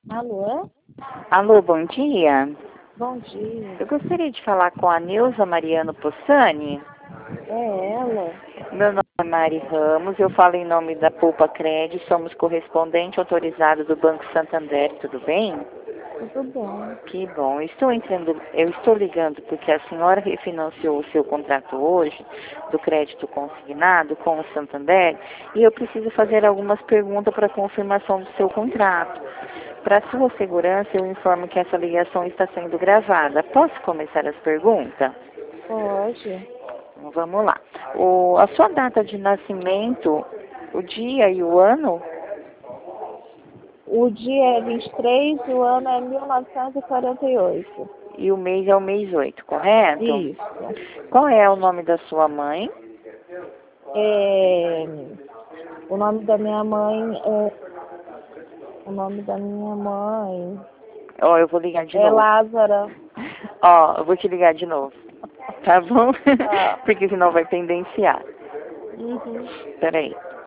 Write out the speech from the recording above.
Alô? Alô, bom dia. Bom dia. Eu gostaria de falar com a Neuza Mariano Possani. É ela? Meu nome é Mari Ramos, eu falo em nome da Poupa Cred, somos correspondente autorizado do Banco Santander, tudo bem? Tudo bom. Que bom. Eu estou ligando porque a senhora refinanciou o seu contrato hoje do crédito consignado com o Santander e eu preciso fazer algumas perguntas para confirmação do seu contrato. Para sua segurança, eu informo que essa ligação está sendo gravada. Posso começar as perguntas? Pode. Então, vamos lá. A sua data de nascimento, o dia e o ano O dia é 23, o ano é 1948. e o mês é o mês 8, correto? Isso. Qual é o nome da sua mãe? É... O nome da minha mãe é... O nome da minha mãe Ó, eu vou ligar de é novo. Lázara. Ó, eu vou te ligar de novo. Tá bom? Tá. Porque senão vai pendenciar. Uhum. Peraí.